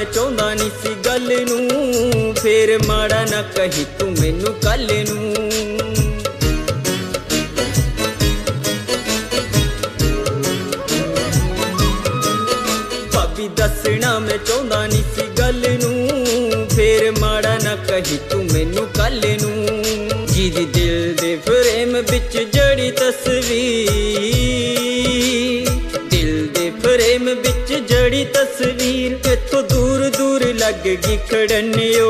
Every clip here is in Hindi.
मैं चाहुंदा नहीं सी गल नूं, फिर माड़ा ना कही तू मैनू कल नूं। भाभी दसना मैं चाहुंदा नहीं सी गल नूं, फिर माड़ा ना कही तू मैनू कल नूं। जिहदी दिल दे फ्रेम बिच जड़ी तस्वीर, दिल दे फ्रेम बिच जड़ी तस्वीर, इत्थों दूर दूर लगगी खड़नियो।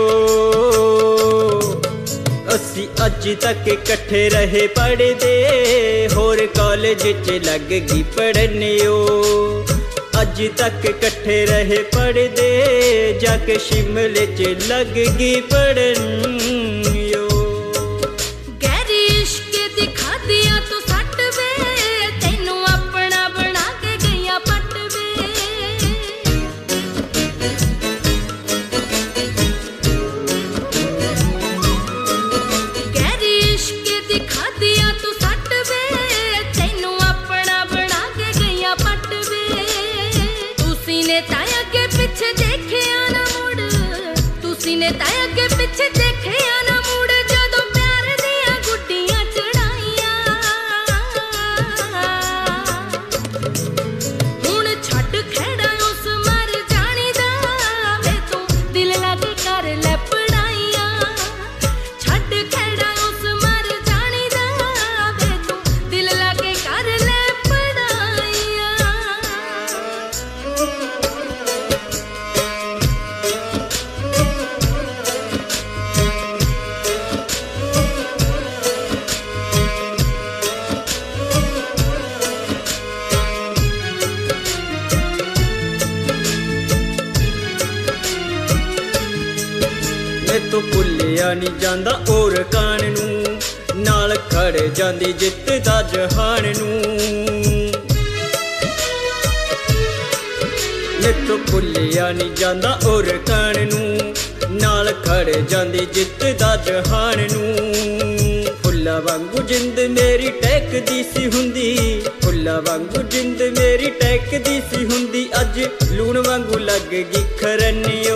असी अज तक इकट्ठे रहे पढ़दे, होर कॉलेज च लगगी पढ़नियो। अज तक इकट्ठे रहे पढ़दे, जाके शिमले च लगगी पढ़नियो। गहरी इश्क दिखा दिया तू सट वे, तेनू अपना बना के गईया पट वे। गहरी इश्क दिखा दिया तू सट वे, तेनू अपना बना के गईया पट वे। तुसी ने ताया के पीछे देखिया ना मुड़, तुसी ने ताया के पीछे देखिया ना मुड़, जदों प्यार दिया गुड्डियां चढ़ाइया। हुण छड्ड खेड़ा उस मर जानी दा, वे तू दिल लाके कर ले पढ़ाइया। छड्ड खेड़ा उस मर जानी दा, वे तू दिल लाके कर ले पढ़ाइया। मैं तो भुलिया नहीं जांदा और कान नूं, नाल खड़ जांदी जित दा जहान नूं। मैं तो भुलिया नहीं जांदा और कान नूं, नाल खड़ जांदी जित दा जहान नूं। फुल्ला वांगू जिंद मेरी टहकदी सी हुंदी, फुल्ला वांगू जिंद मेरी टहकदी सी हुंदी, अज लूण वांगू लगगी खरनियो।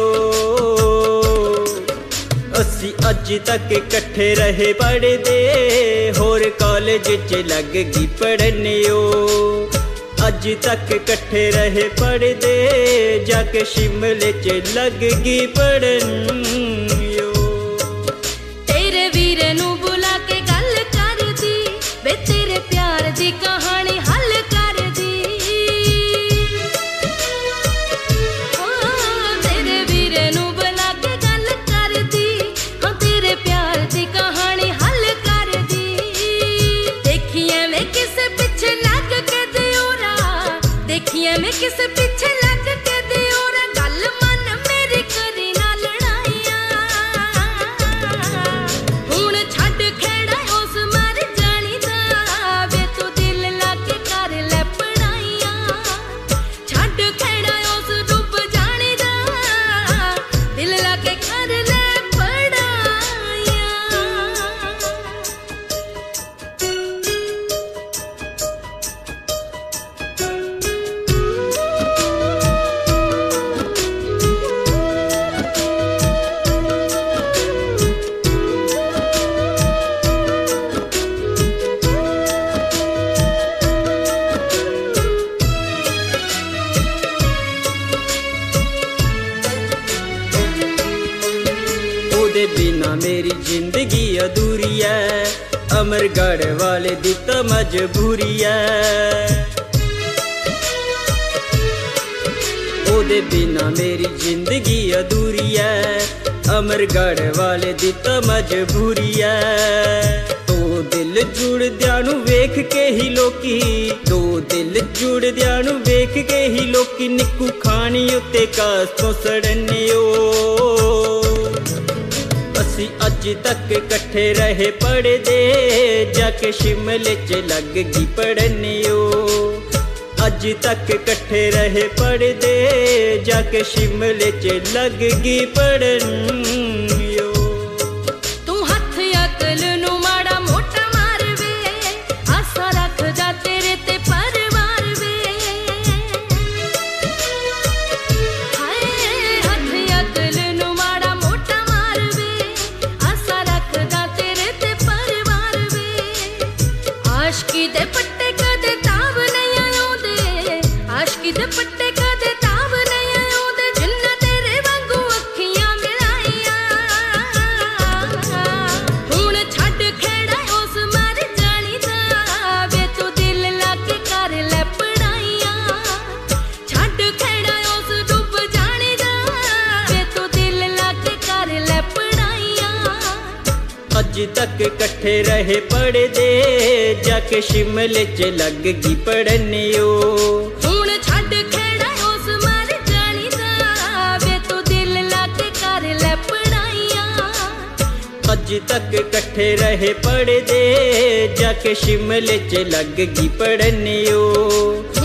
असी अज तक इकट्ठे रहे पढ़दे, होर कॉलेज च लगगी पढ़नियो। अज तक इकट्ठे रहे पढ़दे, जाके शिमले च लगगी पढ़नियो। तेरे वीरे नू बुला के गल कर दी, वे तेरे प्यार दी कहानी हल कर दी। ओ तेरे वीरे नू बुला के गल कर दी, हाँ तेरे प्यार दी कहानी हल कर दी। देखिए मैं किसे पीछे लग के दियोरा, देखिए मैं किसे पीछे लग के दियोरा, गल मन मेरी करी ना लड़ाइया। हुण छड्ड खेड़ा उस मर जानी दा, वे तू दिल लाके कर ले पढ़ाइया। छड्ड खेड़ा उस डुब जानी दा, दिल लाके कर ले पढ़ाइया। ओदे बिना मेरी जिंदगी अधूरी है, अमरगढ़ वाले दी तां मजबूरी है। ओदे बिना मेरी जिंदगी अधूरी है, अमरगढ़ वाले दी तां मजबूरी है। तो दिल जुड़दियां नूं वेख के ही लोकी, दो दिल जुड़दियां नूं वेख के ही लोकी, निक्कू खानी उत्ते कास तो सड़नियो। असी अज तक इकट्ठे रहे पढ़दे, जाके शिमले च लगगी पढ़नियो। अज तक इकट्ठे रहे पढ़दे, जाके शिमले च लगगी पढ़नियो। तू हथ अकल नू माड़ा मोटा मार वे, आसा रख जा तेरे ते परिवार वे। हाय हथ तक कट्ठे रहे पढ़दे, जाके शिमले च लग गई पढ़नियो। हुण छड्ड खेड़ा उस मर जानी दा, वे तू दिल ला के कर ले पढ़ाइयां। अज तक कट्ठे रहे पढ़दे, जाके शिमले च लग गई पढ़नियो।